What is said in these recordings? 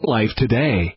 Life today.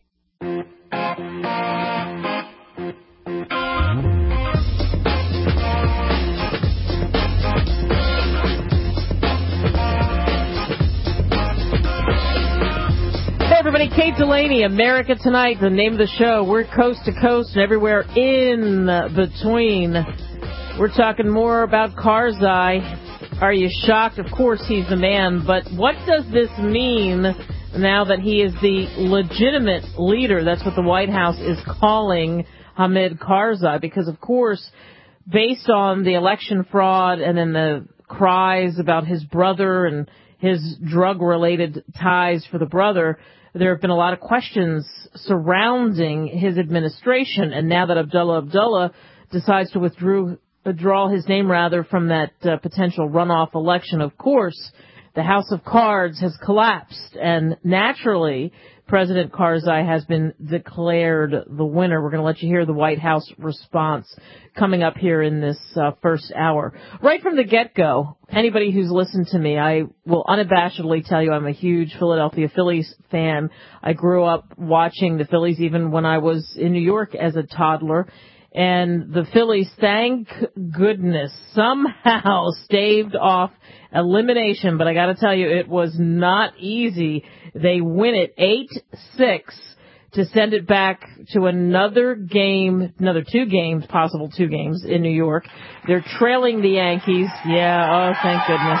Everybody, Kate Delaney, America Tonight, the name of the show. We're coast to coast and everywhere in between. We're talking more about Karzai. Are you shocked? Of course he's the man, but what does this mean now that he is the legitimate leader? That's what the White House is calling Hamid Karzai, because, of course, based on the election fraud and then the cries about his brother and his drug-related ties for the brother, there have been a lot of questions surrounding his administration. And now that Abdullah decides to withdraw his name from that potential runoff election, of course, the House of Cards has collapsed. And naturally, President Karzai has been declared the winner. We're going to let you hear the White House response coming up here in this first hour. Right from the get-go, anybody who's listened to me, I will unabashedly tell you I'm a huge Philadelphia Phillies fan. I grew up watching the Phillies even when I was in New York as a toddler. And the Phillies, thank goodness, somehow staved off elimination. But I got to tell you, it was not easy. They win it 8-6 to send it back to another two games, possible 2 games in New York. They're trailing the Yankees. Yeah, oh, thank goodness.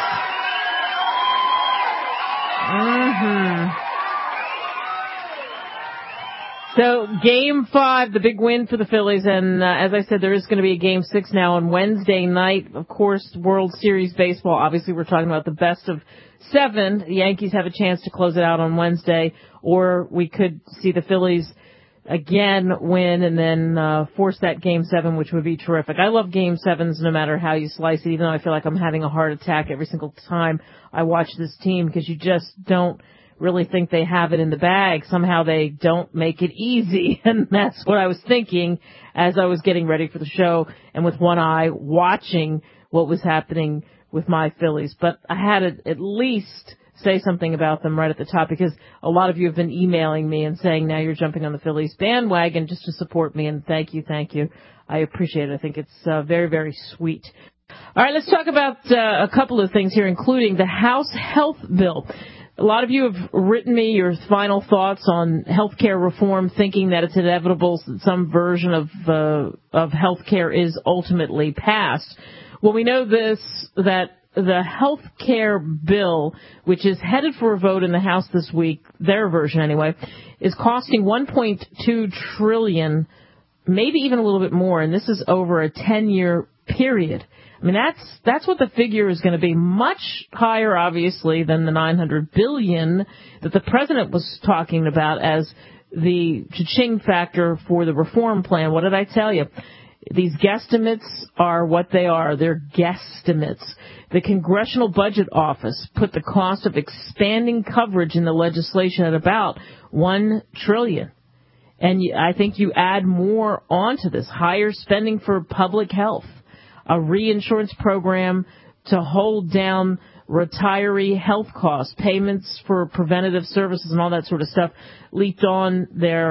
So, Game 5, the big win for the Phillies, and as I said, there is going to be a Game 6 now on Wednesday night. Of course, World Series baseball, obviously we're talking about the best of 7. The Yankees have a chance to close it out on Wednesday, or we could see the Phillies again win and then force that Game 7, which would be terrific. I love Game 7s no matter how you slice it, even though I feel like I'm having a heart attack every single time I watch this team, because you just don't really think they have it in the bag. Somehow they don't make it easy, and that's what I was thinking as I was getting ready for the show and with one eye watching what was happening with my Phillies. But I had to at least say something about them right at the top, because a lot of you have been emailing me and saying now you're jumping on the Phillies bandwagon just to support me, and thank you. I appreciate it. I think it's very, very sweet. All right, let's talk about a couple of things here, including the House Health Bill. A lot of you have written me your final thoughts on health care reform, thinking that it's inevitable that some version of health care is ultimately passed. Well, we know that the health care bill, which is headed for a vote in the House this week, their version anyway, is costing $1.2 trillion, maybe even a little bit more, and this is over a 10-year period. I mean, that's what the figure is going to be, much higher, obviously, than the $900 billion that the president was talking about as the cha-ching factor for the reform plan. What did I tell you? These guesstimates are what they are. They're guesstimates. The Congressional Budget Office put the cost of expanding coverage in the legislation at about $1 trillion. And I think you add more onto this, higher spending for public health, a reinsurance program to hold down retiree health costs, payments for preventative services and all that sort of stuff heaped on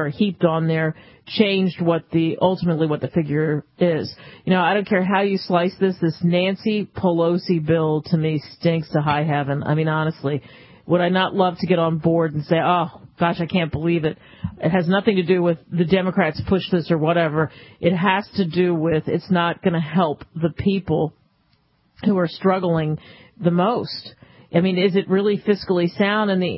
there, changed ultimately what the figure is. You know, I don't care how you slice this Nancy Pelosi bill to me stinks to high heaven. I mean, honestly, would I not love to get on board and say, oh, gosh, I can't believe it. It has nothing to do with the Democrats push this or whatever. It has to do with it's not going to help the people who are struggling the most. I mean, is it really fiscally sound? And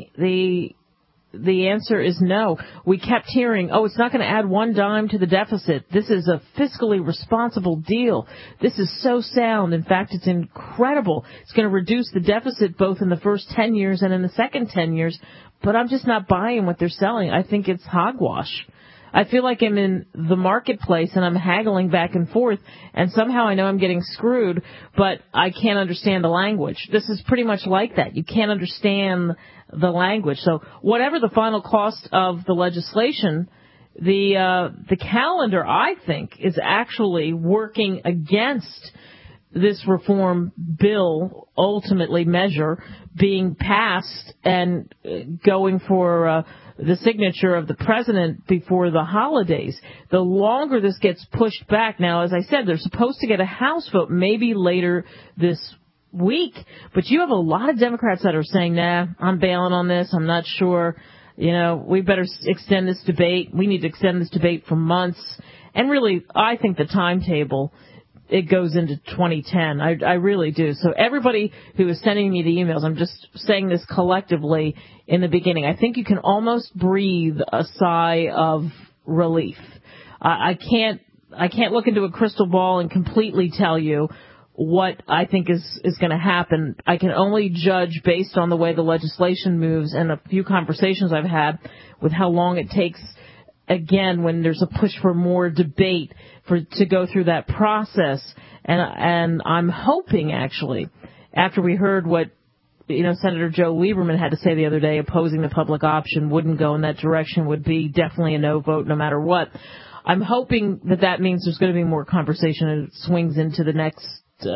the answer is no. We kept hearing, it's not going to add one dime to the deficit. This is a fiscally responsible deal. This is so sound. In fact, it's incredible. It's going to reduce the deficit both in the first 10 years and in the second 10 years. But I'm just not buying what they're selling. I think it's hogwash. I feel like I'm in the marketplace and I'm haggling back and forth, and somehow I know I'm getting screwed, but I can't understand the language. This is pretty much like that. You can't understand the language. So whatever the final cost of the legislation, the calendar, I think, is actually working against this reform bill, ultimately measure, being passed and going for the signature of the president before the holidays. The longer this gets pushed back, now, as I said, they're supposed to get a House vote maybe later this week, but you have a lot of Democrats that are saying, nah, I'm bailing on this. I'm not sure. We better extend this debate. We need to extend this debate for months. And really, I think the timetable, it goes into 2010. I really do. So everybody who is sending me the emails, I'm just saying this collectively in the beginning, I think you can almost breathe a sigh of relief. I can't look into a crystal ball and completely tell you what I think is going to happen. I can only judge based on the way the legislation moves and a few conversations I've had with how long it takes, again, when there's a push for more debate to go through that process. And I'm hoping, actually, after we heard what Senator Joe Lieberman had to say the other day, opposing the public option, wouldn't go in that direction, would be definitely a no vote no matter what. I'm hoping that means there's going to be more conversation and it swings into the next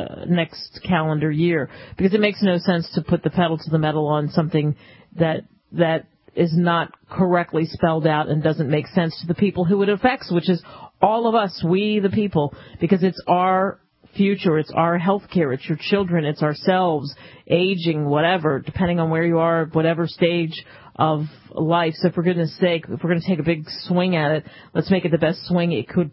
calendar year, because it makes no sense to put the pedal to the metal on something that is not correctly spelled out and doesn't make sense to the people who it affects, which is all of us, we the people, because it's our future, it's our health care, it's your children, it's ourselves, aging, whatever, depending on where you are, whatever stage of life. So for goodness sake, if we're going to take a big swing at it, let's make it the best swing it could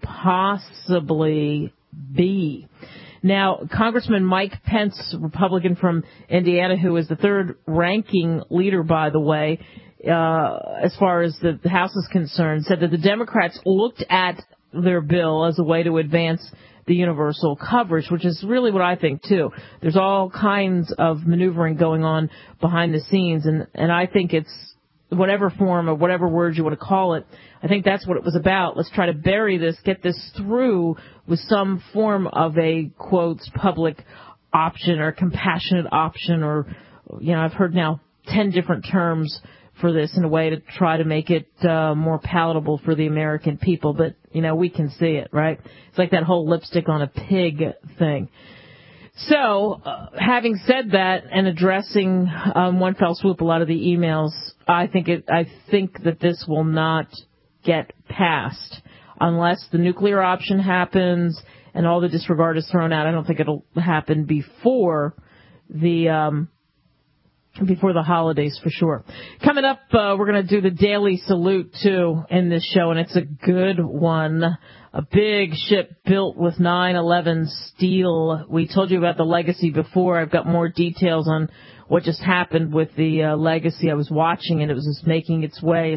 possibly be. Now, Congressman Mike Pence, Republican from Indiana, who is the third-ranking leader, by the way, as far as the House is concerned, said that the Democrats looked at their bill as a way to advance the universal coverage, which is really what I think, too. There's all kinds of maneuvering going on behind the scenes, and I think it's whatever form or whatever word you want to call it, I think that's what it was about. Let's try to bury this, get this through with some form of a, quotes, public option or compassionate option, or, I've heard now 10 different terms for this in a way to try to make it more palatable for the American people. But, we can see it, right? It's like that whole lipstick on a pig thing. So, having said that and addressing one fell swoop a lot of the emails, I think that this will not get passed unless the nuclear option happens and all the disregard is thrown out. I don't think it'll happen before the holidays for sure. Coming up, we're going to do the Daily Salute too in this show, and it's a good one. A big ship built with 9/11 steel. We told you about the Legacy before. I've got more details on what just happened with the Legacy. I was watching it. It was just making its way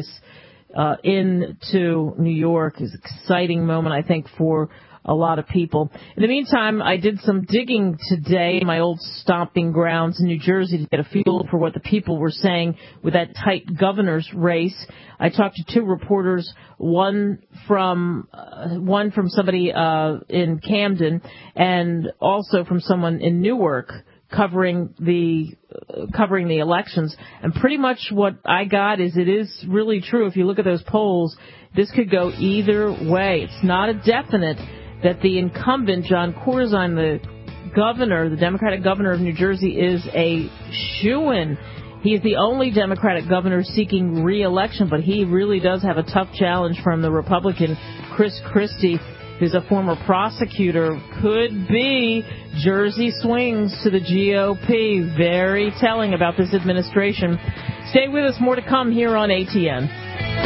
into New York. It's an exciting moment, I think, for a lot of people. In the meantime, I did some digging today in my old stomping grounds in New Jersey to get a feel for what the people were saying with that tight governor's race. I talked to two reporters, one from somebody in Camden and also from someone in Newark covering the elections. And pretty much what I got is it is really true. If you look at those polls, this could go either way. It's not a definite that the incumbent, John Corzine, the governor, the Democratic governor of New Jersey, is a shoo-in. He is the only Democratic governor seeking re-election, but he really does have a tough challenge from the Republican Chris Christie, who's a former prosecutor. Could be Jersey swings to the GOP. Very telling about this administration. Stay with us. More to come here on ATN.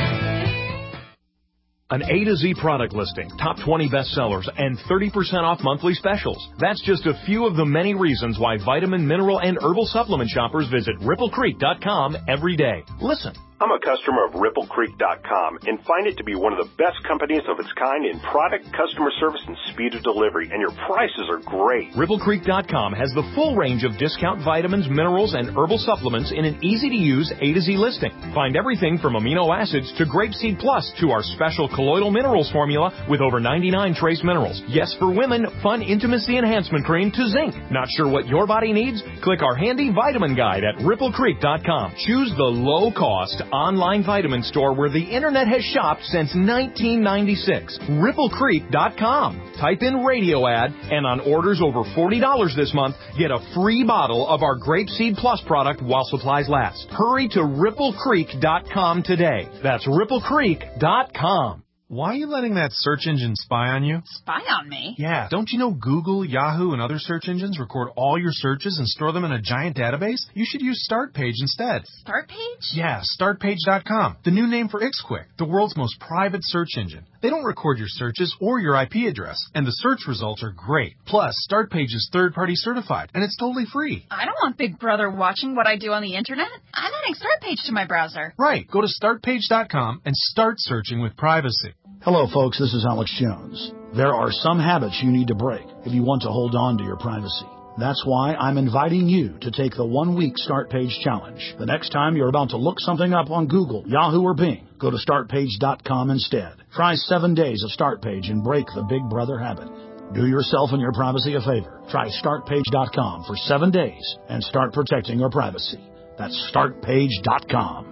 An A to Z product listing, top 20 bestsellers, and 30% off monthly specials. That's just a few of the many reasons why vitamin, mineral, and herbal supplement shoppers visit RippleCreek.com every day. Listen. I'm a customer of RippleCreek.com and find it to be one of the best companies of its kind in product, customer service, and speed of delivery, and your prices are great. RippleCreek.com has the full range of discount vitamins, minerals, and herbal supplements in an easy-to-use A to Z listing. Find everything from amino acids to Grapeseed Plus to our special colloidal minerals formula with over 99 trace minerals. Yes, for women, fun intimacy enhancement cream to zinc. Not sure what your body needs? Click our handy vitamin guide at RippleCreek.com. Choose the low-cost, online vitamin store where the internet has shopped since 1996. RippleCreek.com. Type in radio ad, and on orders over $40 this month, get a free bottle of our Grapeseed Plus product while supplies last. Hurry to RippleCreek.com today. That's RippleCreek.com. Why are you letting that search engine spy on you? Spy on me? Yeah, don't you know Google, Yahoo, and other search engines record all your searches and store them in a giant database? You should use StartPage instead. StartPage? Yeah, StartPage.com, the new name for XQuick, the world's most private search engine. They don't record your searches or your IP address, and the search results are great. Plus, StartPage is third-party certified, and it's totally free. I don't want Big Brother watching what I do on the internet. I'm adding StartPage to my browser. Right, go to StartPage.com and start searching with privacy. Hello, folks. This is Alex Jones. There are some habits you need to break if you want to hold on to your privacy. That's why I'm inviting you to take the 1-week StartPage challenge. The next time you're about to look something up on Google, Yahoo, or Bing, go to StartPage.com instead. Try 7 days of StartPage and break the Big Brother habit. Do yourself and your privacy a favor. Try StartPage.com for 7 days and start protecting your privacy. That's StartPage.com.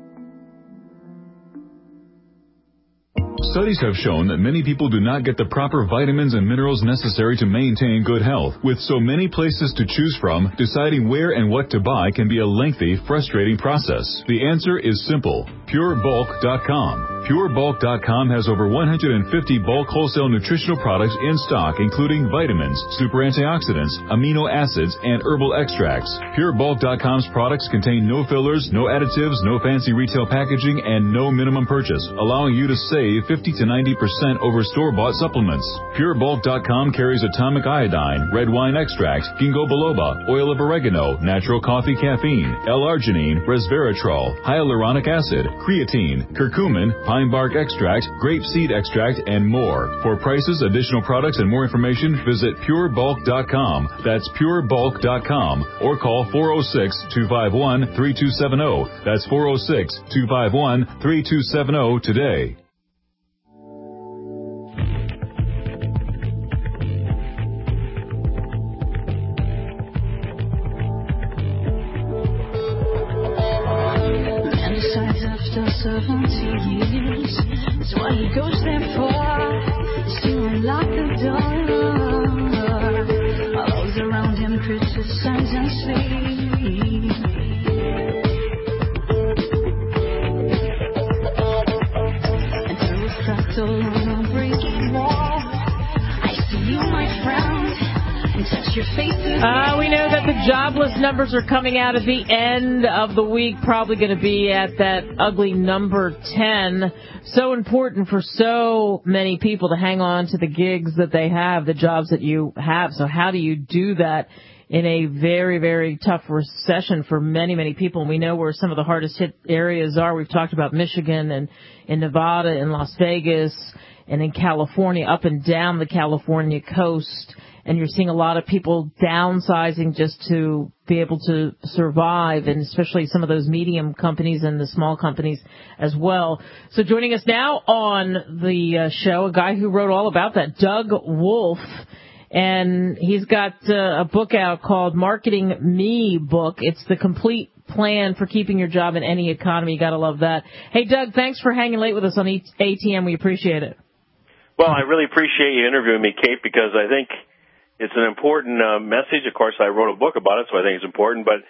Studies have shown that many people do not get the proper vitamins and minerals necessary to maintain good health. With so many places to choose from, deciding where and what to buy can be a lengthy, frustrating process. The answer is simple. PureBulk.com. PureBulk.com has over 150 bulk wholesale nutritional products in stock, including vitamins, super antioxidants, amino acids, and herbal extracts. PureBulk.com's products contain no fillers, no additives, no fancy retail packaging, and no minimum purchase, allowing you to save 50 to 90% over store-bought supplements. PureBulk.com carries atomic iodine, red wine extract, ginkgo biloba, oil of oregano, natural coffee caffeine, L-arginine, resveratrol, hyaluronic acid, creatine, curcumin, pine bark extract, grape seed extract, and more. For prices, additional products, and more information, visit PureBulk.com. That's PureBulk.com, or call 406-251-3270. That's 406-251-3270 today. After 70 years, that's what he goes there for. Still unlock the door. All those around him criticize and sleep. And through a fractal on a breaking wall, I see you, my friend, and touch your face. We know that the jobless numbers are coming out at the end of the week, probably going to be at that ugly number 10. So important for so many people to hang on to the gigs that they have, the jobs that you have. So how do you do that in a very, very tough recession for many, many people? And we know where some of the hardest hit areas are. We've talked about Michigan and in Nevada and Las Vegas and in California, up and down the California coast. And you're seeing a lot of people downsizing just to be able to survive, and especially some of those medium companies and the small companies as well. So joining us now on the show, a guy who wrote all about that, Doug Wolf. And he's got a book out called Marketing Me Book. It's the complete plan for keeping your job in any economy. You got to love that. Hey, Doug, thanks for hanging late with us on ATM. We appreciate it. Well, I really appreciate you interviewing me, Kate, because I think it's an important message. Of course, I wrote a book about it, so I think it's important. But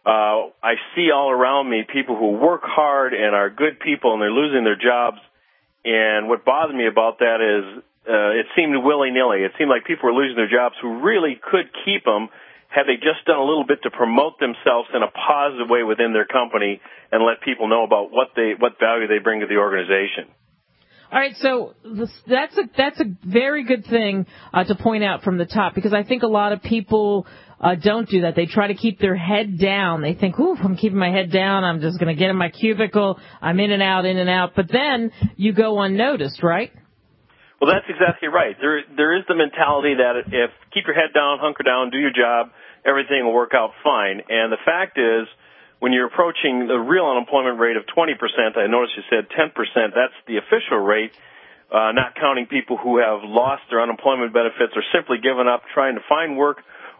I see all around me people who work hard and are good people, and they're losing their jobs. And what bothered me about that is it seemed willy-nilly. It seemed like people were losing their jobs who really could keep them had they just done a little bit to promote themselves in a positive way within their company and let people know about what value they bring to the organization. All right, so that's a very good thing to point out from the top, because I think a lot of people don't do that. They try to keep their head down. They think, ooh, if I'm keeping my head down, I'm just going to get in my cubicle. I'm in and out. But then you go unnoticed, right? Well, that's exactly right. There is the mentality that if keep your head down, hunker down, do your job, everything will work out fine. And the fact is, when you're approaching the real unemployment rate of 20%, I noticed you said 10%, that's the official rate, not counting people who have lost their unemployment benefits or simply given up trying to find work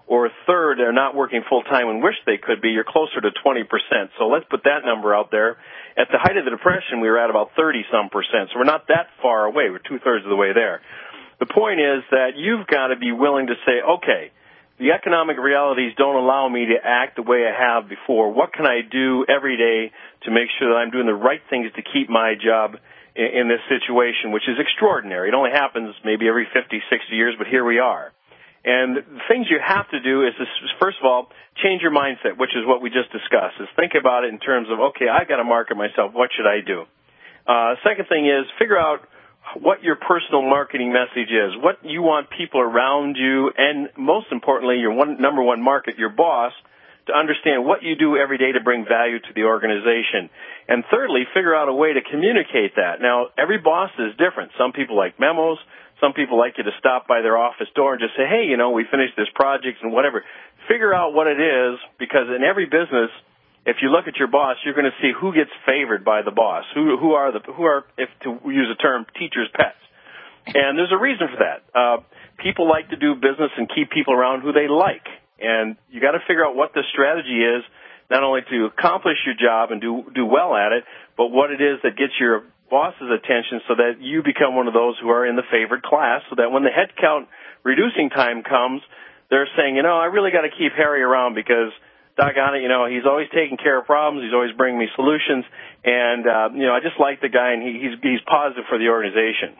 or a third are not working full-time and wish they could be, you're closer to 20%. So let's put that number out there. At the height of the Depression, we were at about 30-some%, so we're not that far away. We're two-thirds of the way there. The point is that you've got to be willing to say, okay, the economic realities don't allow me to act the way I have before. What can I do every day to make sure that I'm doing the right things to keep my job in this situation, which is extraordinary. It only happens maybe every 50, 60 years, but here we are. And the things you have to do is, first of all, change your mindset, which is what we just discussed, is think about it in terms of, okay, I've got to market myself. What should I do? Second thing is figure out what your personal marketing message is, what you want people around you, and most importantly, your number one market, your boss, to understand what you do every day to bring value to the organization. And thirdly, figure out a way to communicate that. Now, every boss is different. Some people like memos. Some people like you to stop by their office door and just say, hey, we finished this project and whatever. Figure out what it is, because in every business, if you look at your boss, you're going to see who gets favored by the boss, who are, if to use a term, teachers' pets. And there's a reason for that. People like to do business and keep people around who they like. And you got to figure out what the strategy is, not only to accomplish your job and do well at it, but what it is that gets your boss's attention so that you become one of those who are in the favored class, so that when the headcount reducing time comes, they're saying, I really got to keep Harry around because, doggone it, he's always taking care of problems, he's always bringing me solutions, and, I just like the guy, and he's positive for the organization.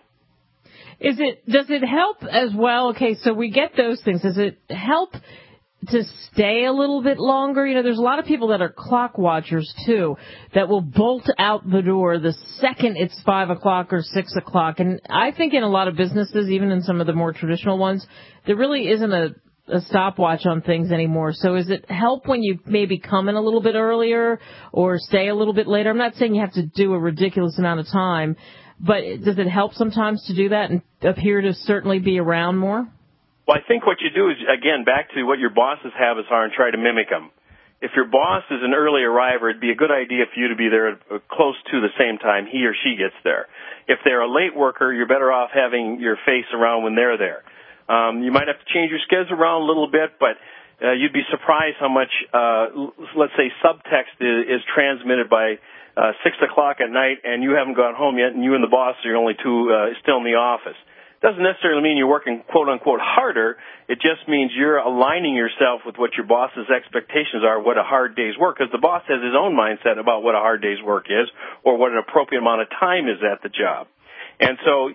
Does it help as well? Okay, so we get those things. Does it help to stay a little bit longer? There's a lot of people that are clock watchers, too, that will bolt out the door the second it's 5 o'clock or 6 o'clock. And I think in a lot of businesses, even in some of the more traditional ones, there really isn't a stopwatch on things anymore. So does it help when you maybe come in a little bit earlier or stay a little bit later? I'm not saying you have to do a ridiculous amount of time, but does it help sometimes to do that and appear to certainly be around more? Well, I think what you do is, again, back to what your bosses have us are and try to mimic them. If your boss is an early arriver, it'd be a good idea for you to be there close to the same time he or she gets there. If they're a late worker, you're better off having your face around when they're there. You might have to change your schedule around a little bit, but you'd be surprised how much, let's say, subtext is transmitted by 6 o'clock at night, and you haven't gone home yet, and you and the boss are only two still in the office. Doesn't necessarily mean you're working, quote-unquote, harder. It just means you're aligning yourself with what your boss's expectations are, what a hard day's work, because the boss has his own mindset about what a hard day's work is or what an appropriate amount of time is at the job. And so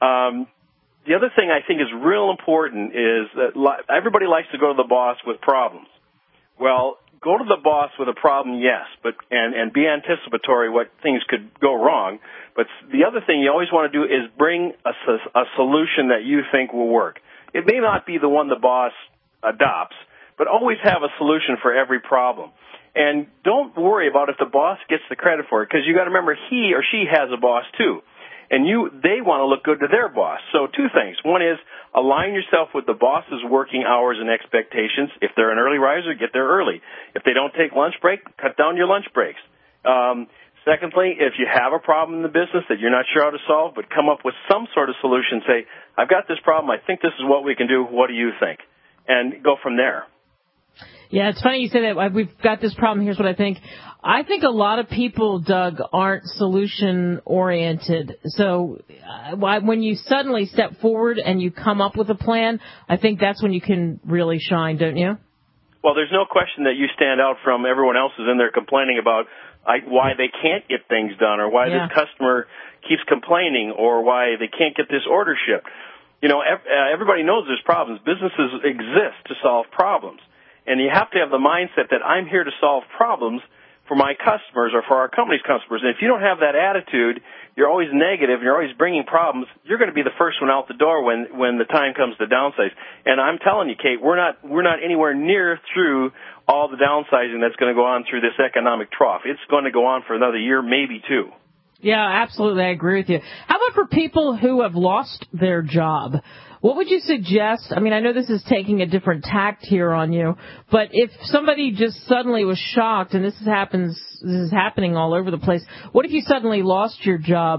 the other thing I think is real important is that everybody likes to go to the boss with problems. Well, go to the boss with a problem, yes, but and be anticipatory what things could go wrong. But the other thing you always want to do is bring a solution that you think will work. It may not be the one the boss adopts, but always have a solution for every problem. And don't worry about if the boss gets the credit for it, because you got to remember he or she has a boss too. And they want to look good to their boss. So two things. One is align yourself with the boss's working hours and expectations. If they're an early riser, get there early. If they don't take lunch break, cut down your lunch breaks. Secondly, if you have a problem in the business that you're not sure how to solve, but come up with some sort of solution, say, I've got this problem. I think this is what we can do. What do you think? And go from there. Yeah, it's funny you say that. We've got this problem. Here's what I think. I think a lot of people, Doug, aren't solution-oriented. So when you suddenly step forward and you come up with a plan, I think that's when you can really shine, don't you? Well, there's no question that you stand out from everyone else who's in there complaining about why they can't get things done or why this customer keeps complaining or why they can't get this order shipped. Everybody knows there's problems. Businesses exist to solve problems. And you have to have the mindset that I'm here to solve problems for my customers or for our company's customers. And if you don't have that attitude, you're always negative, and you're always bringing problems, you're going to be the first one out the door when the time comes to downsize. And I'm telling you, Kate, we're not anywhere near through all the downsizing that's going to go on through this economic trough. It's going to go on for another year, maybe two. Yeah, absolutely. I agree with you. How about for people who have lost their job? What would you suggest? I mean, I know this is taking a different tact here on you, but if somebody just suddenly was shocked, and this is happening all over the place, what if you suddenly lost your job?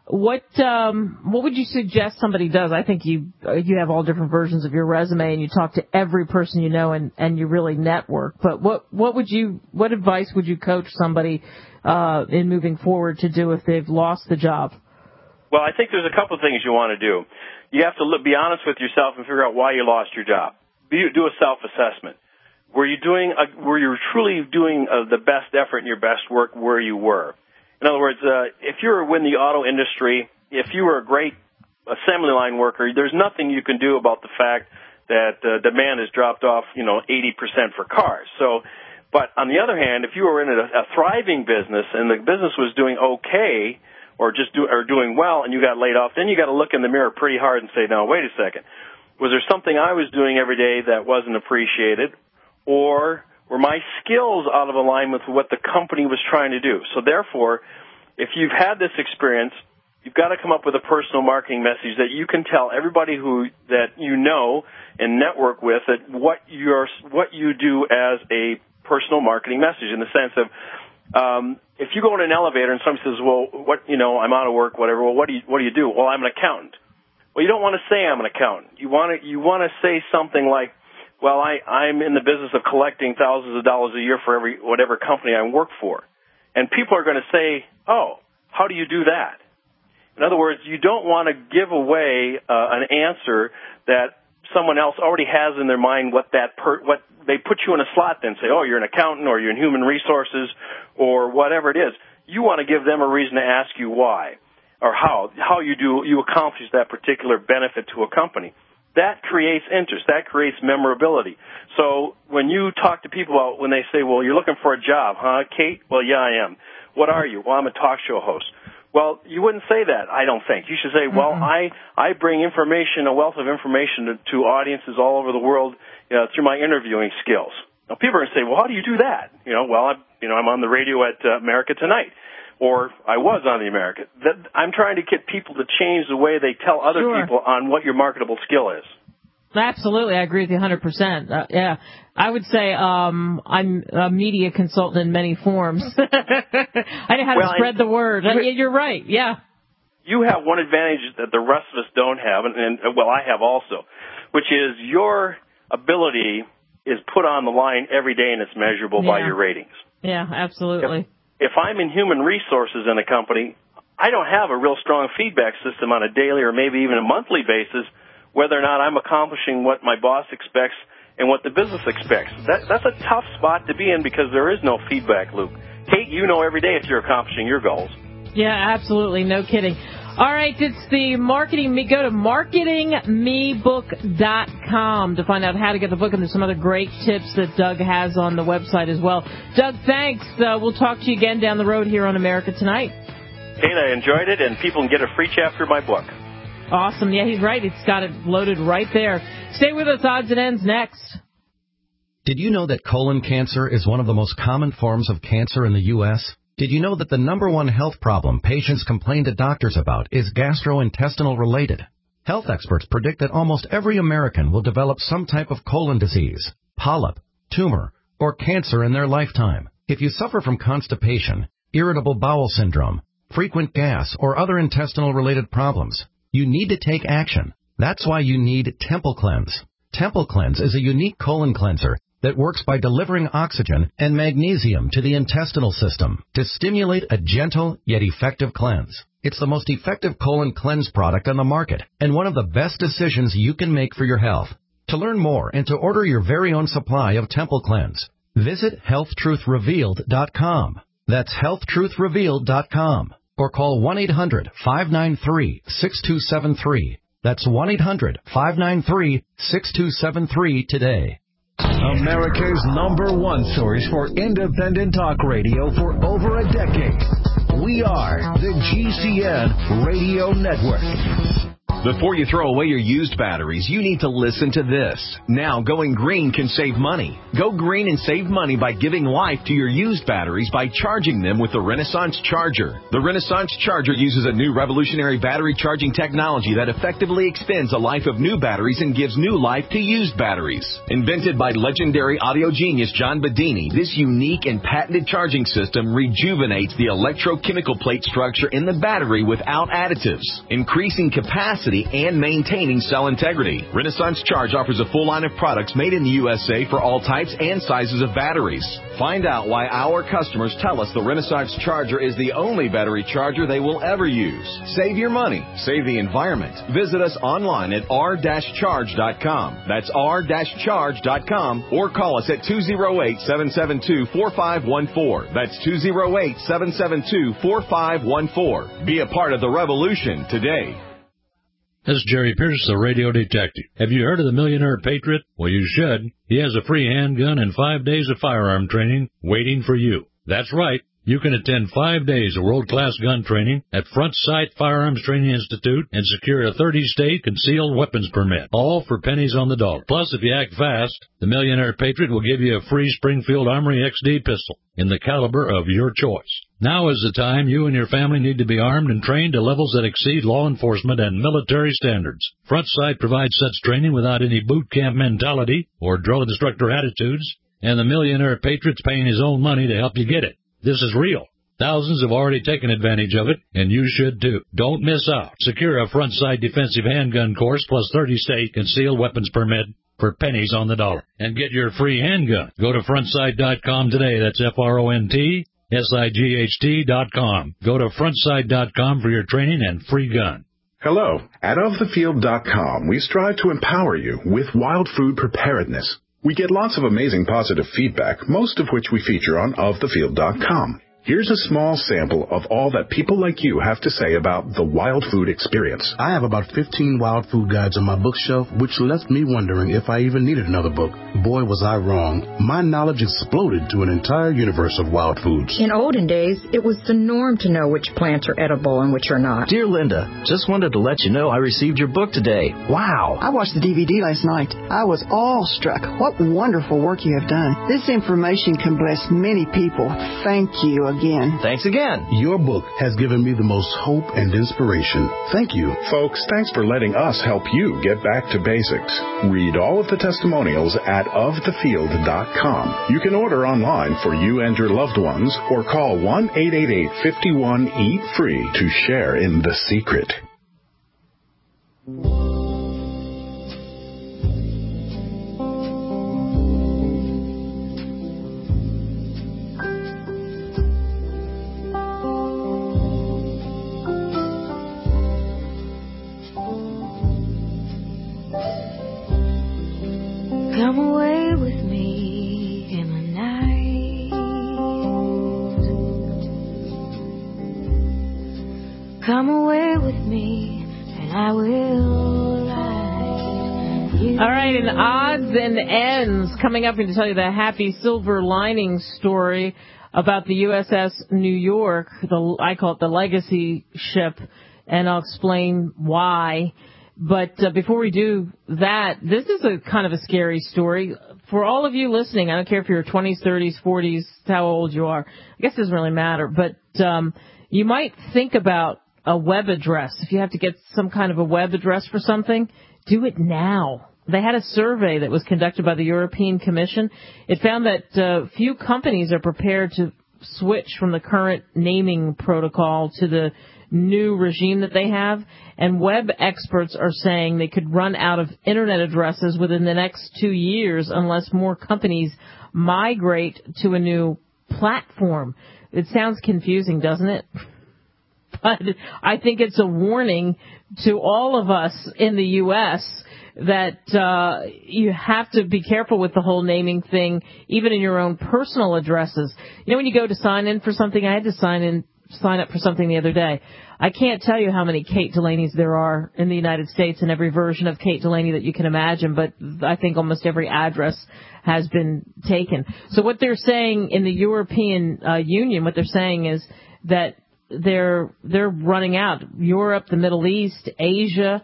What would you suggest somebody does? I think you have all different versions of your resume, and you talk to every person you know, and you really network. But what advice would you coach somebody in moving forward to do if they've lost the job? Well, I think there's a couple of things you want to do. You have to be honest with yourself and figure out why you lost your job. Do a self-assessment. Were you truly doing the best effort in your best work where you were? In other words, if you were in the auto industry, if you were a great assembly line worker, there's nothing you can do about the fact that demand has dropped off, 80% for cars. But on the other hand, if you were in a thriving business and the business was doing okay or doing well and you got laid off, then you got to look in the mirror pretty hard and say, no, wait a second. Was there something I was doing every day that wasn't appreciated, or were my skills out of alignment with what the company was trying to do? So therefore, if you've had this experience, you've got to come up with a personal marketing message that you can tell everybody that you know and network with that what you do as a personal marketing message, in the sense of if you go in an elevator and somebody says, well, I'm out of work, whatever. Well, what do you do? Well, I'm an accountant. Well, you don't want to say I'm an accountant. You want to say something like, well, I'm in the business of collecting thousands of dollars a year for whatever company I work for. And people are going to say, oh, how do you do that? In other words, you don't want to give away an answer that someone else already has in their mind what they put you in a slot then say, oh, you're an accountant or you're in human resources or whatever it is. You want to give them a reason to ask you why or how you accomplish that particular benefit to a company. That creates interest. That creates memorability. So when you talk to people about when they say, well, you're looking for a job, huh, Kate? Well, yeah, I am. What are you? Well, I'm a talk show host. Well, you wouldn't say that, I don't think. You should say, well, I bring information, a wealth of information to audiences all over the world through my interviewing skills. Now, people are going to say, well, how do you do that? I'm on the radio at America Tonight. Or I was on the America. I'm trying to get people to change the way they tell other people on what your marketable skill is. Absolutely. I agree with you 100%. Yeah. I would say I'm a media consultant in many forms. I know how to spread the word. You're right. Yeah. You have one advantage that the rest of us don't have, and I have also, which is your ability is put on the line every day and it's measurable by your ratings. Yeah, absolutely. If I'm in human resources in a company, I don't have a real strong feedback system on a daily or maybe even a monthly basis whether or not I'm accomplishing what my boss expects and what the business expects. That's a tough spot to be in because there is no feedback loop. Kate, you know every day if you're accomplishing your goals. Yeah, absolutely. No kidding. All right, it's the marketing. Go to marketingmebook.com to find out how to get the book, and there's some other great tips that Doug has on the website as well. Doug, thanks. We'll talk to you again down the road here on America Tonight. Kate, I enjoyed it, and people can get a free chapter of my book. Awesome. Yeah, he's right. It's got it loaded right there. Stay with us. Odds and Ends next. Did you know that colon cancer is one of the most common forms of cancer in the U.S.? Did you know that the number one health problem patients complain to doctors about is gastrointestinal related? Health experts predict that almost every American will develop some type of colon disease, polyp, tumor, or cancer in their lifetime. If you suffer from constipation, irritable bowel syndrome, frequent gas, or other intestinal related problems, you need to take action. That's why you need Temple Cleanse. Temple Cleanse is a unique colon cleanser that works by delivering oxygen and magnesium to the intestinal system to stimulate a gentle yet effective cleanse. It's the most effective colon cleanse product on the market and one of the best decisions you can make for your health. To learn more and to order your very own supply of Temple Cleanse, visit HealthTruthRevealed.com. That's HealthTruthRevealed.com. Or call 1-800-593-6273. That's 1-800-593-6273 today. America's #1 source for independent talk radio for over a decade. We are the GCN Radio Network. Before you throw away your used batteries, you need to listen to this. Now, going green can save money. Go green and save money by giving life to your used batteries by charging them with the Renaissance Charger. The Renaissance Charger uses a new revolutionary battery charging technology that effectively extends the life of new batteries and gives new life to used batteries. Invented by legendary audio genius John Bedini, this unique and patented charging system rejuvenates the electrochemical plate structure in the battery without additives, increasing capacity and maintaining cell integrity. Renaissance Charge offers a full line of products made in the USA for all types and sizes of batteries. Find out why our customers tell us the Renaissance Charger is the only battery charger they will ever use. Save your money. Save the environment. Visit us online at r-charge.com. That's r-charge.com, or call us at 208-772-4514. That's 208-772-4514. Be a part of the revolution today. This is Jerry Pierce, the radio detective. Have you heard of the Millionaire Patriot? Well, you should. He has a free handgun and 5 days of firearm training waiting for you. That's right. You can attend 5 days of world-class gun training at Front Sight Firearms Training Institute and secure a 30-state concealed weapons permit, all for pennies on the dollar. Plus, if you act fast, the Millionaire Patriot will give you a free Springfield Armory XD pistol in the caliber of your choice. Now is the time you and your family need to be armed and trained to levels that exceed law enforcement and military standards. Front Sight provides such training without any boot camp mentality or drill instructor attitudes, and the Millionaire Patriot's paying his own money to help you get it. This is real. Thousands have already taken advantage of it, and you should too. Don't miss out. Secure a Front Sight defensive handgun course plus 30-state concealed weapons permit for pennies on the dollar. And get your free handgun. Go to frontsight.com today. That's FRONTSIGHT.com. Go to frontsight.com for your training and free gun. Hello. At ofthefield.com, we strive to empower you with wild food preparedness. We get lots of amazing positive feedback, most of which we feature on ofthefield.com. Here's a small sample of all that people like you have to say about the wild food experience. I have about 15 wild food guides on my bookshelf, which left me wondering if I even needed another book. Boy, was I wrong. My knowledge exploded to an entire universe of wild foods. In olden days, it was the norm to know which plants are edible and which are not. Dear Linda, just wanted to let you know I received your book today. Wow. I watched the DVD last night. I was awestruck. What wonderful work you have done. This information can bless many people. Thank you again. Thanks again. Your book has given me the most hope and inspiration. Thank you. Folks, thanks for letting us help you get back to basics. Read all of the testimonials at ofthefield.com. You can order online for you and your loved ones, or call 1-888-51-EAT-FREE to share in the secret. Come away with me in the night. Come away with me and I will light you. All right, and odds and ends coming up. I'm going to tell you the happy silver lining story about the USS New York. I call it the legacy ship, and I'll explain why. But before we do that, this is a kind of a scary story. For all of you listening, I don't care if you're 20s, 30s, 40s, how old you are. I guess it doesn't really matter. But you might think about a web address. If you have to get some kind of a web address for something, do it now. They had a survey that was conducted by the European Commission. It found that few companies are prepared to switch from the current naming protocol to the new regime that they have, and web experts are saying they could run out of internet addresses within the next 2 years unless more companies migrate to a new platform. It sounds confusing, doesn't it? But I think it's a warning to all of us in the U.S. that you have to be careful with the whole naming thing, even in your own personal addresses. You know, when you go to sign in for something, I had to sign up for something the other day. I can't tell you how many Kate Delaney's there are in the United States, and every version of Kate Delaney that you can imagine, but I think almost every address has been taken. So what they're saying in the European Union, what they're saying is that they're running out. Europe, the Middle East, Asia,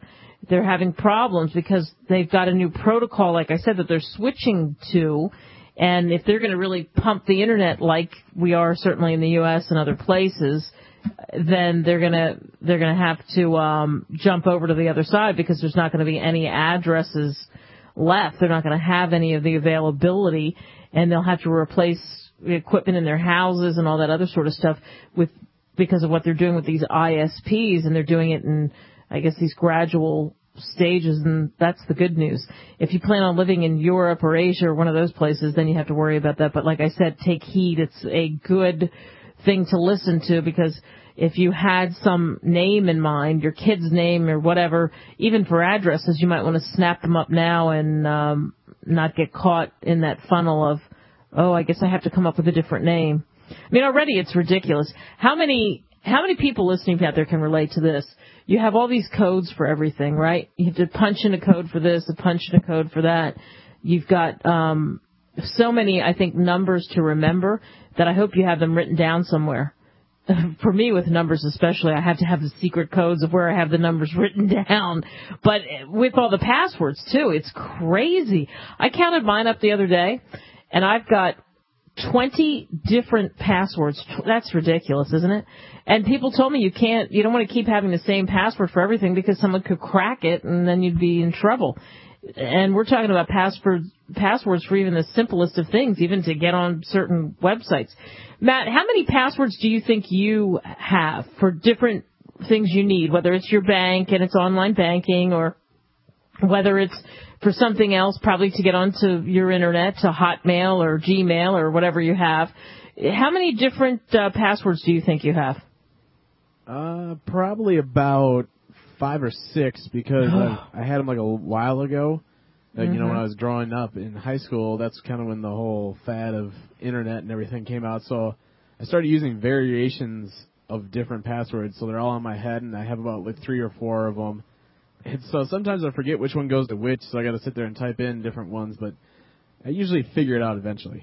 they're having problems because they've got a new protocol, like I said, that they're switching to. And if they're going to really pump the internet like we are certainly in the U.S. and other places, then they're going to have to jump over to the other side because there's not going to be any addresses left. They're not going to have any of the availability, and they'll have to replace the equipment in their houses and all that other sort of stuff because of what they're doing with these ISPs, and they're doing it in, I guess, these gradual stages, and that's the good news. If you plan on living in Europe or Asia or one of those places, then you have to worry about that. But like I said, take heed. It's a good thing to listen to, because if you had some name in mind, your kid's name or whatever, even for addresses, you might want to snap them up now and not get caught in that funnel of, oh, I guess I have to come up with a different name. I mean, already it's ridiculous. How many people listening out there can relate to this? You have all these codes for everything, right? You have to punch in a code for this, punch in a code for that. You've got so many, I think, numbers to remember that I hope you have them written down somewhere. For me, with numbers especially, I have to have the secret codes of where I have the numbers written down. But with all the passwords, too, it's crazy. I counted mine up the other day, and I've got 20 different passwords. That's ridiculous, isn't it? And people told me you don't want to keep having the same password for everything because someone could crack it and then you'd be in trouble. And we're talking about passwords for even the simplest of things, even to get on certain websites. Matt, how many passwords do you think you have for different things you need, whether it's your bank and it's online banking, or whether it's for something else, probably to get onto your internet, to Hotmail or Gmail or whatever you have? How many different passwords do you think you have? Probably about 5 or 6, because I had them like a while ago. Like, you know, when I was growing up in high school, that's kind of when the whole fad of internet and everything came out. So I started using variations of different passwords, so they're all in my head, and I have about like 3 or 4 of them. And so sometimes I forget which one goes to which, so I got to sit there and type in different ones, but I usually figure it out eventually.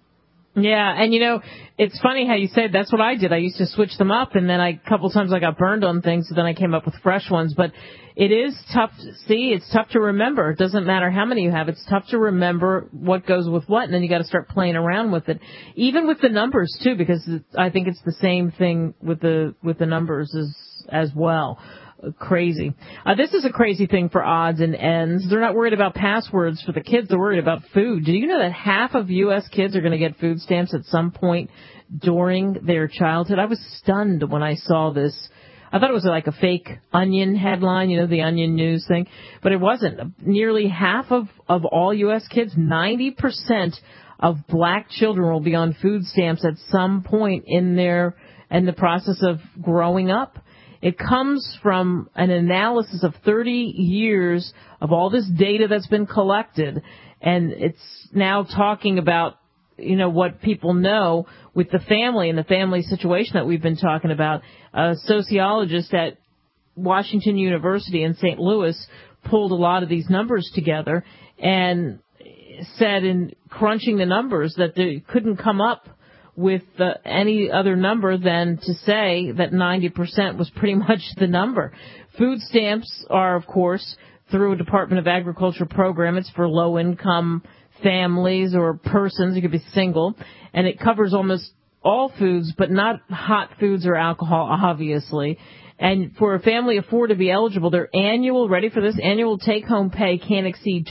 Yeah, and you know, it's funny how you said that's what I did. I used to switch them up, and then a couple times I got burned on things, so then I came up with fresh ones. But it is tough. It's tough to remember. It doesn't matter how many you have. It's tough to remember what goes with what, and then you got to start playing around with it. Even with the numbers too, because I think it's the same thing with the numbers as well. Crazy. This is a crazy thing for odds and ends. They're not worried about passwords for the kids. They're worried about food. Do you know that half of U.S. kids are going to get food stamps at some point during their childhood? I was stunned when I saw this. I thought it was like a fake Onion headline, you know, the Onion News thing. But it wasn't. Nearly half of all U.S. kids, 90% of black children will be on food stamps at some point in the process of growing up. It comes from an analysis of 30 years of all this data that's been collected, and it's now talking about, you know, what people know with the family and the family situation that we've been talking about. A sociologist at Washington University in St. Louis pulled a lot of these numbers together and said in crunching the numbers that they couldn't come up with any other number than to say that 90% was pretty much the number. Food stamps are, of course, through a Department of Agriculture program. It's for low-income families or persons. You could be single. And it covers almost all foods, but not hot foods or alcohol, obviously. And for a family of 4 to be eligible, their annual, ready for this, annual take-home pay can't exceed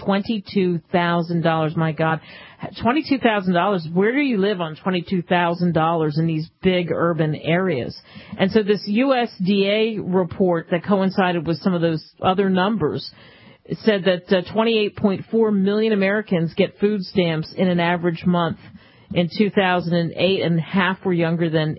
$22,000. My God, $22,000. Where do you live on $22,000 in these big urban areas? And so this USDA report that coincided with some of those other numbers said that 28.4 million Americans get food stamps in an average month in 2008, and half were younger than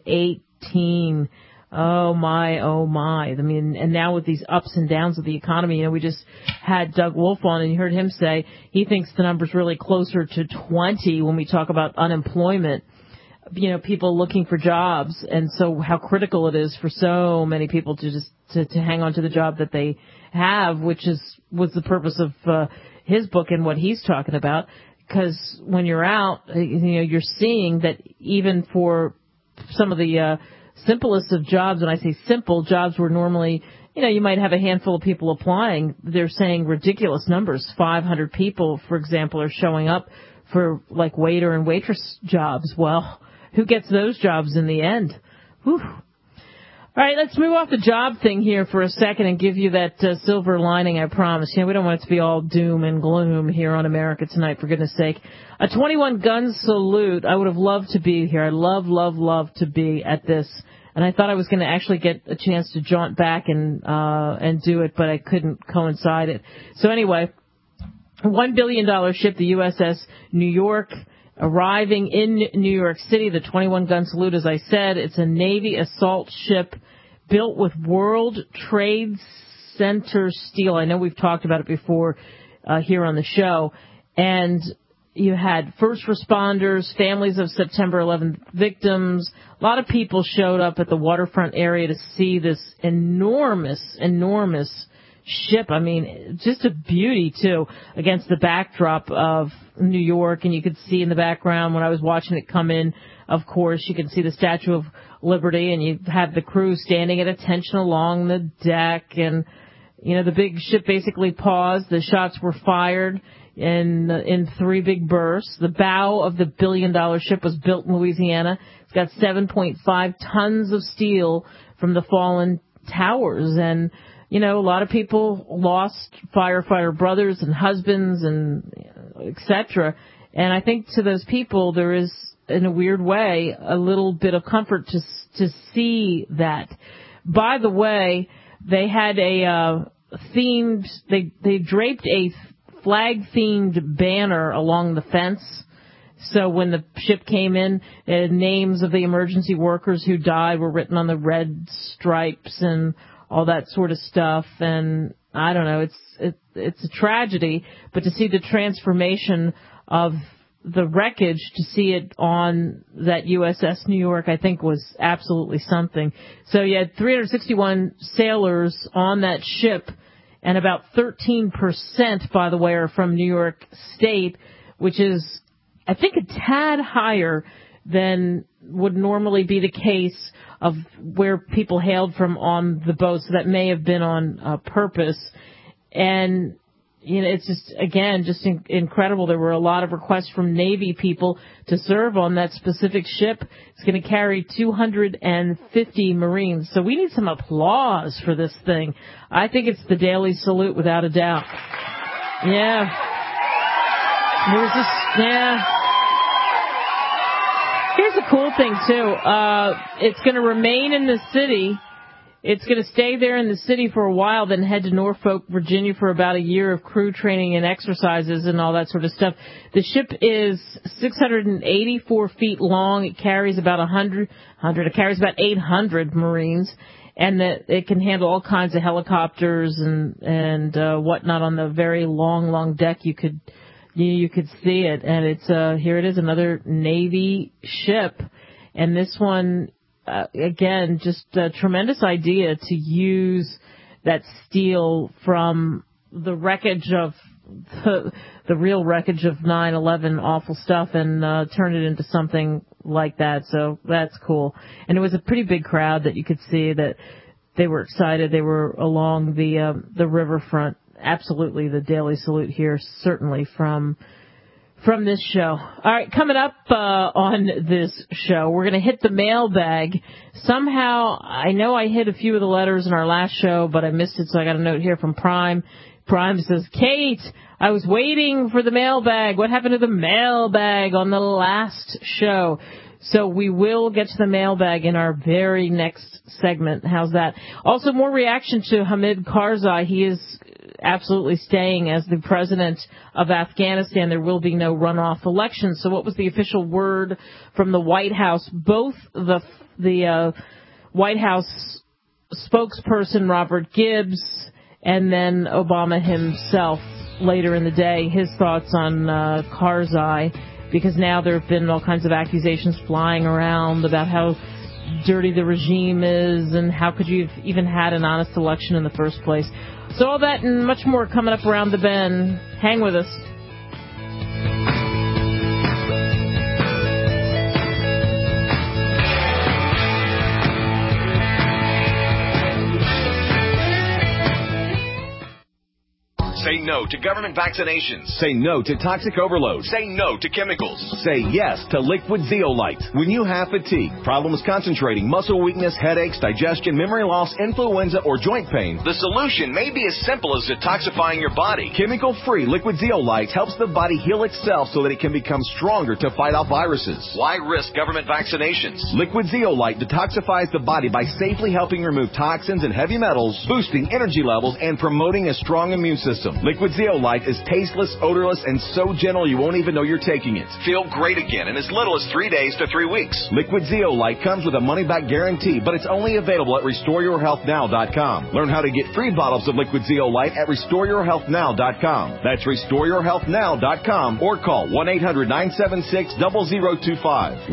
18. Oh my. I mean, and now with these ups and downs of the economy, you know, we just had Doug Wolf on, and you heard him say he thinks the number's really closer to 20 when we talk about unemployment, you know, people looking for jobs, and so how critical it is for so many people to just to hang on to the job that they have, which was the purpose of his book and what he's talking about. Because when you're out, you know, you're seeing that even for some of the simplest of jobs, and I say simple, jobs where normally, you might have a handful of people applying. They're saying ridiculous numbers. 500 people, for example, are showing up for like waiter and waitress jobs. Well, who gets those jobs in the end? Whew. All right, let's move off the job thing here for a second and give you that silver lining I promised. We don't want it to be all doom and gloom here on America Tonight, for goodness sake. A 21-gun salute. I would have loved to be here. I love to be at this. And I thought I was going to actually get a chance to jaunt back and do it, but I couldn't coincide it. So anyway, $1 billion ship, the USS New York, arriving in New York City. The 21-gun salute, as I said, it's a Navy assault ship built with World Trade Center steel. I know we've talked about it before here on the show. And you had first responders, families of September 11th victims. A lot of people showed up at the waterfront area to see this enormous ship. I mean, just a beauty, too, against the backdrop of New York. And you could see in the background when I was watching it come in, of course, you could see the Statue of Liberty, and you have the crew standing at attention along the deck. And, the big ship basically paused. The shots were fired in 3 big bursts. The bow of the $1 billion ship was built in Louisiana. It's got 7.5 tons of steel from the fallen towers. And, a lot of people lost firefighter brothers and husbands and et cetera. And I think to those people there is, in a weird way, a little bit of comfort to see that. By the way, they had they draped a flag-themed banner along the fence. So when the ship came in, names of the emergency workers who died were written on the red stripes and all that sort of stuff. And I don't know, it's a tragedy, but to see the transformation of the wreckage, to see it on that USS New York, I think was absolutely something. So you had 361 sailors on that ship, and about 13%, by the way, are from New York State, which is, I think, a tad higher than would normally be the case of where people hailed from on the boat. So that may have been on purpose. And, it's just, again, just incredible. There were a lot of requests from Navy people to serve on that specific ship. It's going to carry 250 Marines. So we need some applause for this thing. I think it's the daily salute without a doubt. Yeah. There's this, yeah. Here's the cool thing, too. It's going to remain in the city. It's going to stay there in the city for a while, then head to Norfolk, Virginia for about a year of crew training and exercises and all that sort of stuff. The ship is 684 feet long. It carries about 800 Marines, and that it can handle all kinds of helicopters and whatnot on the very long deck. You could see it, and it's here it is, another Navy ship, and this one. Again, just a tremendous idea to use that steel from the wreckage of the real wreckage of 9/11, awful stuff, and turn it into something like that. So that's cool. And it was a pretty big crowd that you could see that they were excited. They were along the riverfront. Absolutely, the daily salute here, certainly from this show. All right, coming up on this show, we're going to hit the mailbag. Somehow, I know I hit a few of the letters in our last show, but I missed it, so I got a note here from Prime. Prime says, Kate, I was waiting for the mailbag. What happened to the mailbag on the last show? So we will get to the mailbag in our very next segment. How's that? Also, more reaction to Hamid Karzai. He is absolutely staying as the president of Afghanistan. There will be no runoff election. So what was the official word from the White House? Both the White House spokesperson, Robert Gibbs, and then Obama himself later in the day, his thoughts on Karzai, because now there have been all kinds of accusations flying around about how dirty the regime is and how could you have even had an honest election in the first place. So all that and much more coming up around the bend. Hang with us. Say no to government vaccinations. Say no to toxic overload. Say no to chemicals. Say yes to Liquid Zeolite. When you have fatigue, problems concentrating, muscle weakness, headaches, digestion, memory loss, influenza, or joint pain, the solution may be as simple as detoxifying your body. Chemical-free Liquid Zeolite helps the body heal itself so that it can become stronger to fight off viruses. Why risk government vaccinations? Liquid Zeolite detoxifies the body by safely helping remove toxins and heavy metals, boosting energy levels, and promoting a strong immune system. Liquid Zeolite is tasteless, odorless, and so gentle you won't even know you're taking it. Feel great again in as little as 3 days to 3 weeks. Liquid Zeolite comes with a money-back guarantee, but it's only available at RestoreYourHealthNow.com. Learn how to get free bottles of Liquid Zeolite at RestoreYourHealthNow.com. That's RestoreYourHealthNow.com or call 1-800-976-0025.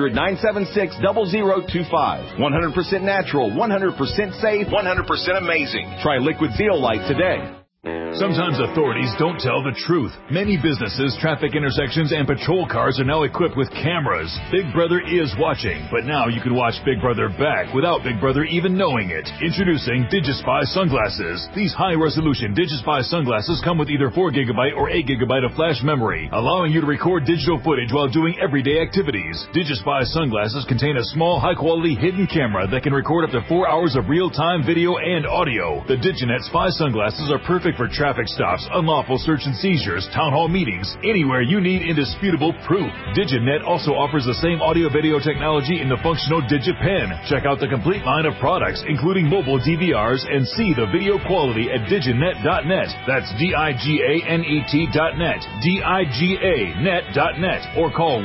1-800-976-0025. 100% natural, 100% safe, 100% amazing. Try Liquid Zeolite today. Sometimes authorities don't tell the truth. Many businesses, traffic intersections, and patrol cars are now equipped with cameras. Big Brother is watching, but now you can watch Big Brother back without Big Brother even knowing it. Introducing DigiSpy sunglasses. These high-resolution DigiSpy sunglasses come with either 4GB or 8GB of flash memory, allowing you to record digital footage while doing everyday activities. DigiSpy sunglasses contain a small, high-quality hidden camera that can record up to 4 hours of real-time video and audio. The DigiNet Spy sunglasses are perfect for traffic stops, unlawful search and seizures, town hall meetings, anywhere you need indisputable proof. DigiNet also offers the same audio-video technology in the functional DigiPen. Check out the complete line of products, including mobile DVRs, and see the video quality at diginet.net. That's DIGANET.net, DIGANet.net, or call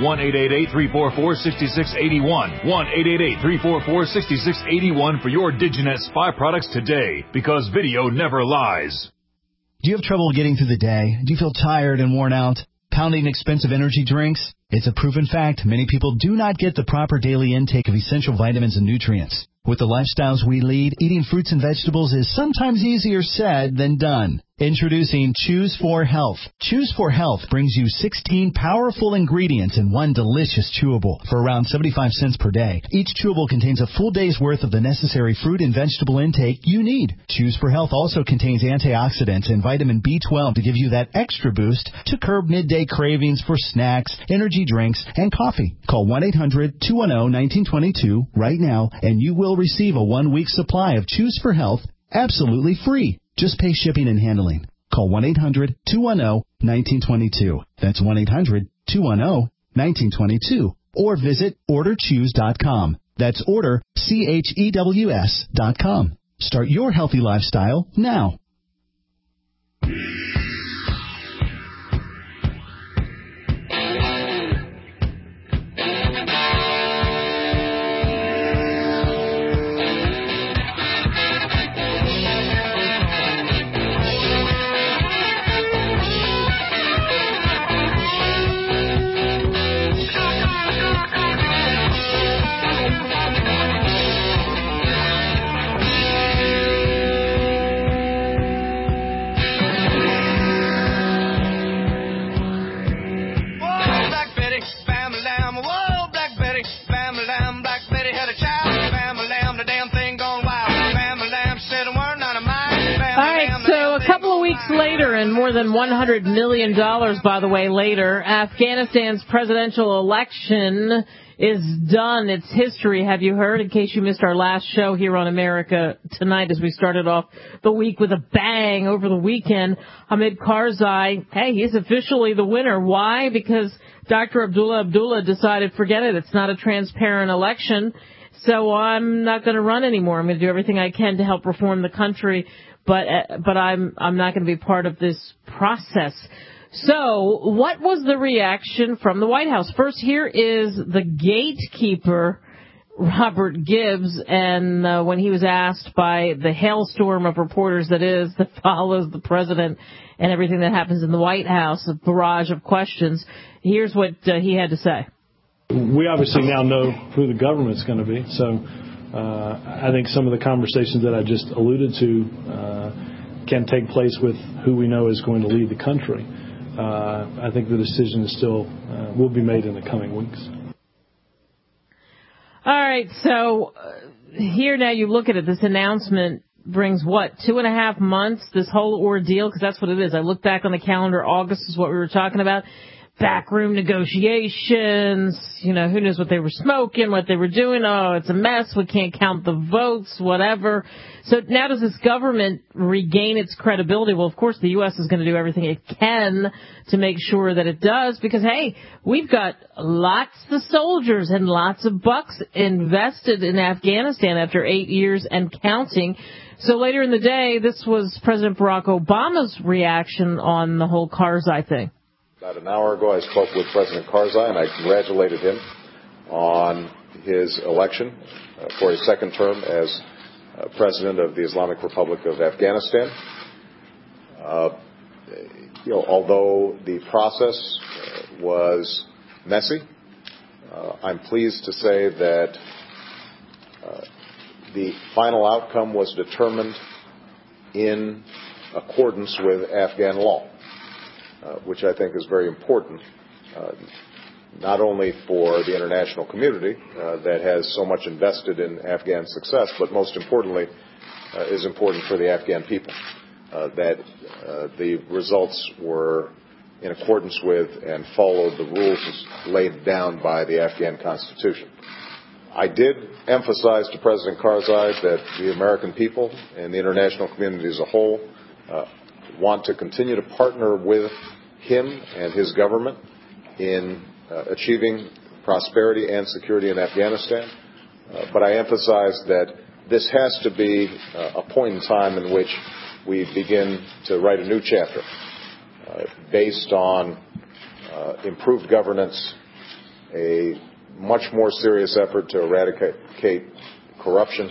1-888-344-6681, 1-888-344-6681 for your DigiNet Spy products today, because video never lies. Do you have trouble getting through the day? Do you feel tired and worn out? Pounding expensive energy drinks? It's a proven fact many people do not get the proper daily intake of essential vitamins and nutrients. With the lifestyles we lead, eating fruits and vegetables is sometimes easier said than done. Introducing Choose 4 Health. Choose 4 Health brings you 16 powerful ingredients in one delicious chewable for around 75 cents per day. Each chewable contains a full day's worth of the necessary fruit and vegetable intake you need. Choose 4 Health also contains antioxidants and vitamin B12 to give you that extra boost to curb midday cravings for snacks, energy drinks, and coffee. Call 1-800-210-1922 right now, and you will receive a 1-week supply of Choose 4 Health absolutely free. Just pay shipping and handling. Call 1-800-210-1922. That's 1-800-210-1922. Or visit orderchoose.com. That's orderchews.com. Start your healthy lifestyle now. Later, and more than $100 million, by the way, later, Afghanistan's presidential election is done. It's history. Have you heard? In case you missed our last show here on America Tonight, as we started off the week with a bang over the weekend, Hamid Karzai, hey, he's officially the winner. Why? Because Dr. Abdullah decided, forget it, it's not a transparent election, so I'm not going to run anymore. I'm going to do everything I can to help reform the country. But I'm not going to be part of this process. So, what was the reaction from the White House? First, here is the gatekeeper, Robert Gibbs, and when he was asked by the hailstorm of reporters that follows the president and everything that happens in the White House, a barrage of questions, here's what he had to say. We obviously now know who the government's going to be, so I think some of the conversations that I just alluded to can take place with who we know is going to lead the country. I think the decision is still will be made in the coming weeks. All right, so here now you look at it, this announcement brings, 2.5 months, this whole ordeal? Because that's what it is. I look back on the calendar. August is what we were talking about. Backroom negotiations, who knows what they were smoking, what they were doing. Oh, it's a mess. We can't count the votes, whatever. So now does this government regain its credibility? Well, of course, the U.S. is going to do everything it can to make sure that it does because, hey, we've got lots of soldiers and lots of bucks invested in Afghanistan after 8 years and counting. So later in the day, this was President Barack Obama's reaction on the whole Karzai thing. About an hour ago, I spoke with President Karzai, and I congratulated him on his election for his second term as President of the Islamic Republic of Afghanistan. Although the process was messy, I'm pleased to say that the final outcome was determined in accordance with Afghan law. Which I think is very important, not only for the international community that has so much invested in Afghan success, but most importantly is important for the Afghan people, that the results were in accordance with and followed the rules laid down by the Afghan Constitution. I did emphasize to President Karzai that the American people and the international community as a whole want to continue to partner with him and his government in achieving prosperity and security in Afghanistan. But I emphasize that this has to be a point in time in which we begin to write a new chapter based on improved governance, a much more serious effort to eradicate corruption,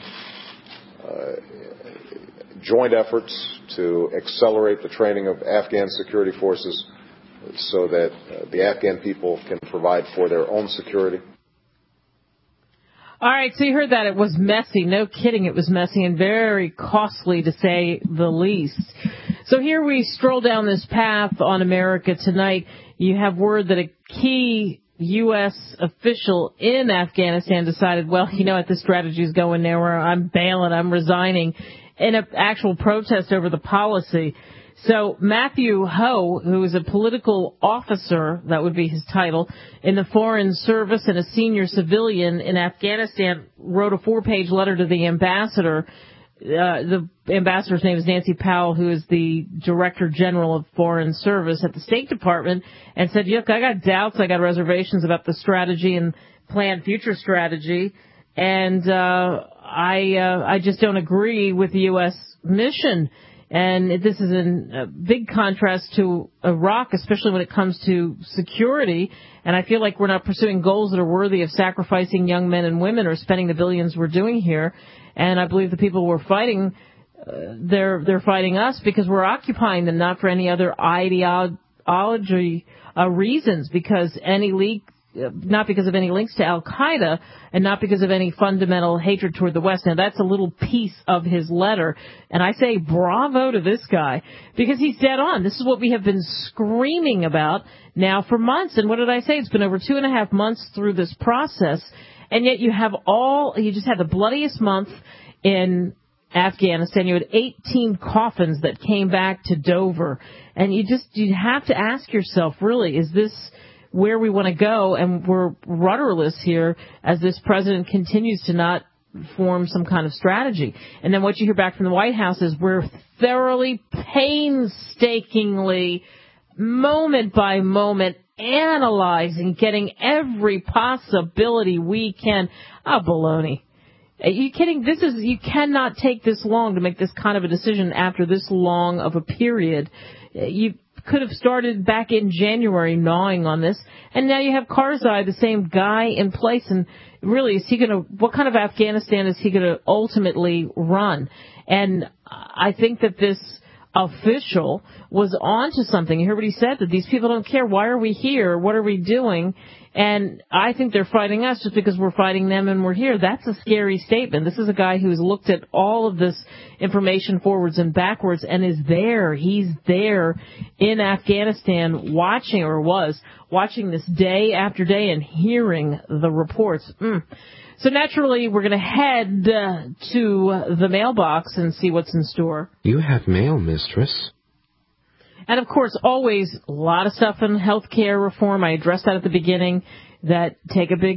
joint efforts to accelerate the training of Afghan security forces so that the Afghan people can provide for their own security. All right, so you heard that. It was messy. No kidding, it was messy and very costly, to say the least. So here we stroll down this path on America Tonight. You have word that a key U.S. official in Afghanistan decided, well, this strategy is going nowhere. I'm bailing. I'm resigning in an actual protest over the policy. So Matthew Ho, who is a political officer, that would be his title, in the Foreign Service and a senior civilian in Afghanistan, wrote a 4-page letter to the ambassador. The ambassador's name is Nancy Powell, who is the Director General of Foreign Service at the State Department, and said, look, I got doubts, I got reservations about the strategy and planned future strategy, and I just don't agree with the U.S. mission. And this is in a big contrast to Iraq, especially when it comes to security. And I feel like we're not pursuing goals that are worthy of sacrificing young men and women or spending the billions we're doing here. And I believe the people we're fighting, they're fighting us because we're occupying them, not for any other ideology reasons, because not because of any links to Al-Qaeda and not because of any fundamental hatred toward the West. Now, that's a little piece of his letter. And I say bravo to this guy because he's dead on. This is what we have been screaming about now for months. And what did I say? It's been over 2.5 months through this process. And yet you just had the bloodiest month in Afghanistan. You had 18 coffins that came back to Dover. And you have to ask yourself, really, is this where we want to go? And we're rudderless here as this president continues to not form some kind of strategy. And then what you hear back from the White House is we're thoroughly, painstakingly, moment by moment, analyzing, getting every possibility we can. Oh, baloney. Are you kidding? You cannot take this long to make this kind of a decision after this long of a period. You could have started back in January gnawing on this, and now you have Karzai, the same guy in place, and really, what kind of Afghanistan is he going to ultimately run? And I think that this official was onto something. You heard what he said, that these people don't care. Why are we here? What are we doing? And I think they're fighting us just because we're fighting them and we're here. That's a scary statement. This is a guy who's looked at all of this information forwards and backwards and is there. He's there in Afghanistan watching this day after day and hearing the reports. So naturally, we're going to head to the mailbox and see what's in store. You have mail, mistress. And, of course, always a lot of stuff in health care reform. I addressed that at the beginning, that take a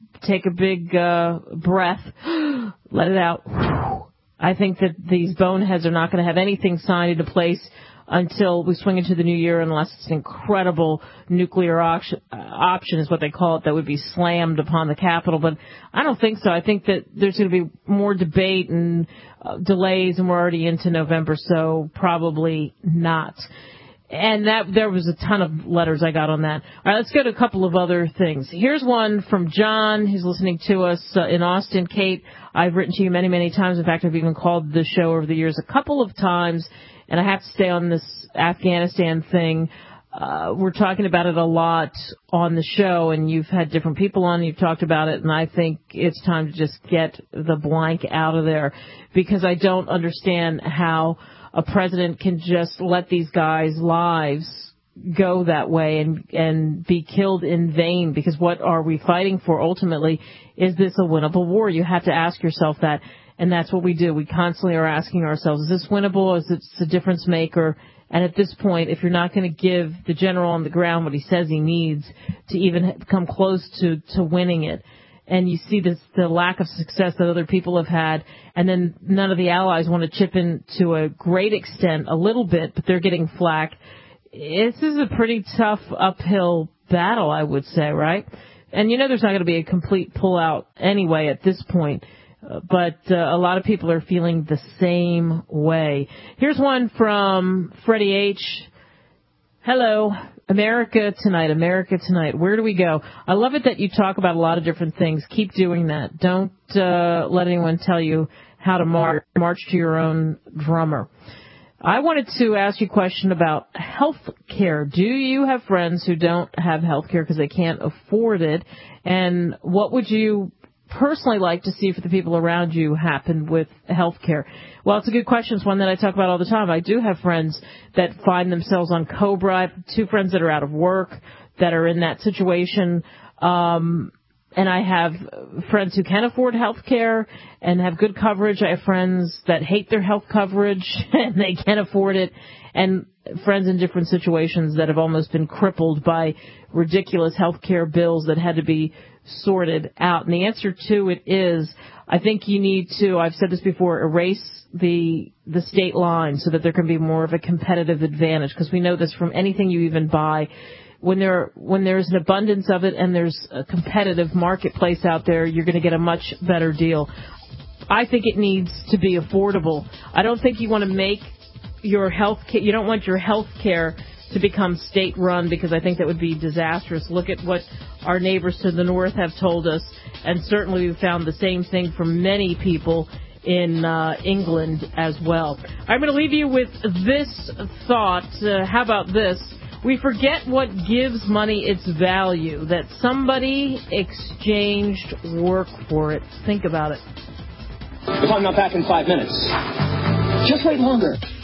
big breath, let it out. I think that these boneheads are not going to have anything signed into place until we swing into the new year, unless it's an incredible nuclear option is what they call it, that would be slammed upon the Capitol. But I don't think so. I think that there's going to be more debate and delays, and we're already into November, so probably not. And that there was a ton of letters I got on that. All right, let's go to a couple of other things. Here's one from John, who's listening to us in Austin. Kate, I've written to you many, many times. In fact, I've even called the show over the years a couple of times, and I have to stay on this Afghanistan thing. We're talking about it a lot on the show, and you've had different people on, you've talked about it, and I think it's time to just get the blank out of there, because I don't understand how a president can just let these guys' lives go that way and be killed in vain, because what are we fighting for ultimately? Is this a winnable war? You have to ask yourself that, and that's what we do. We constantly are asking ourselves, is this winnable? Is this a difference maker? And at this point, if you're not going to give the general on the ground what he says he needs to even come close to winning it, and you see the lack of success that other people have had, and then none of the allies want to chip in to a great extent, a little bit, but they're getting flack. This is a pretty tough uphill battle, I would say, right? And there's not going to be a complete pullout anyway at this point, but a lot of people are feeling the same way. Here's one from Freddie H. Hello. America Tonight, America Tonight. Where do we go? I love it that you talk about a lot of different things. Keep doing that. Don't let anyone tell you how to march to your own drummer. I wanted to ask you a question about health care. Do you have friends who don't have health care because they can't afford it? And what would you personally like to see for the people around you happen with health care? Well, it's a good question. It's one that I talk about all the time. I do have friends that find themselves on COBRA. I have 2 friends that are out of work that are in that situation. And I have friends who can afford health care and have good coverage. I have friends that hate their health coverage and they can't afford it. And friends in different situations that have almost been crippled by ridiculous health care bills that had to be sorted out. And the answer to it is, I think you need to, I've said this before, erase the state line so that there can be more of a competitive advantage, because we know this from anything you even buy. When there's an abundance of it and there's a competitive marketplace out there, you're going to get a much better deal. I think it needs to be affordable. I don't think you want to make your health care, you don't want your health care to become state-run, because I think that would be disastrous. Look at what our neighbors to the north have told us, and certainly we've found the same thing from many people in England as well. I'm going to leave you with this thought. How about this? We forget what gives money its value, that somebody exchanged work for it. Think about it. If I'm not back in 5 minutes, just wait longer.